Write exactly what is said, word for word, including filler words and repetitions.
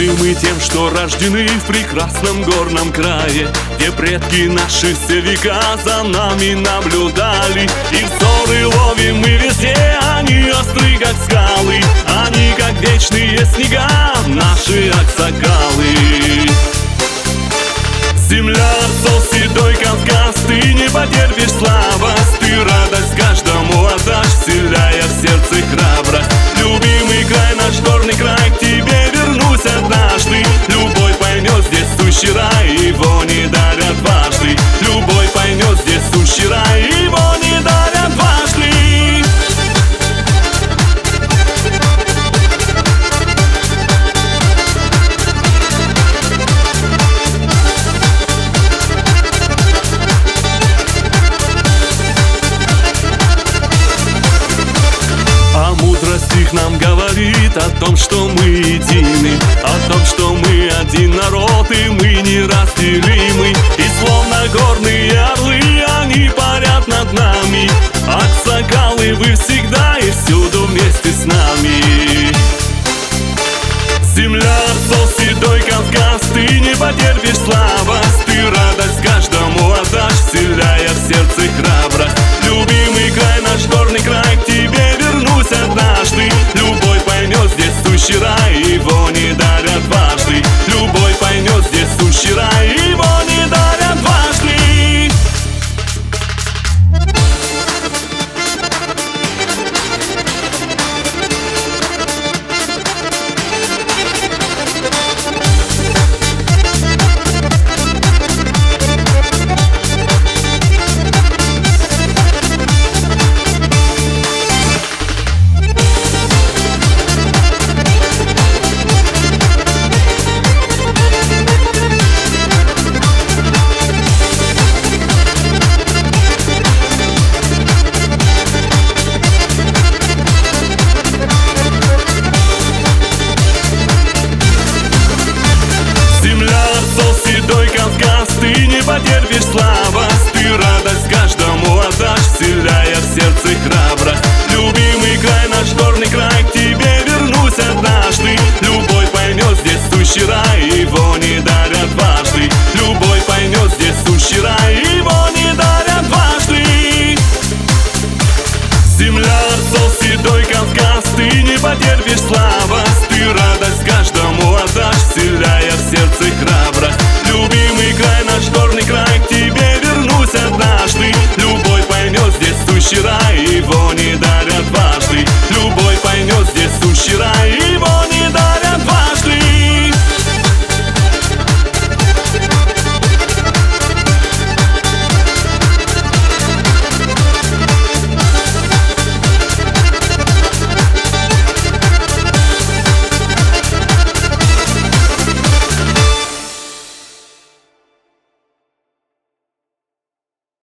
Горды мы тем, что рождены в прекрасном горном крае, где предки наши все века за нами наблюдали. И взоры ловим мы везде, они остры, как скалы, они, как вечные снега, наши аксакалы. Земля, отцов, седой Кавказ, ты не потерпишь слабость, ты радость каждому отдашь, вселяя в сердце храбрость. Любимый край, наш горный край, к тебе вернусь однажды. Любой поймет здесь сущий рай, его не дарят дважды. Любой поймет здесь сущий рай, его не дарят дважды. Стих нам говорит о том, что мы едины, о том, что мы один народ и мы неразделимы. И словно горные орлы они парят над нами, аксакалы, вы всегда и всюду вместе с нами. Земля, отцов, седой Кавказ, ты не потерпишь слабость, ты радость каждому отдашь, вселяя в сердце храбрость. Любимый край, наш горный край, к тебе вернусь однажды. Любой поймет здесь сущий рай, его не дарят дважды. Любой поймет здесь сущий рай, его не дарят дважды. Ты не потерпишь слабость, ты радость каждому отдашь, вселяя в сердце храбрость. Любимый край, наш горный край, к тебе вернусь однажды. Любой поймет здесь сущий рай, его не дарят дважды. Любой поймет здесь сущий рай, его не дарят дважды. Земля, отцов, седой Кавказ, ты не потерпишь слабость, ты радость каждому отдашь, вселяя в сердце храбрость. Любимый край, наш горный край,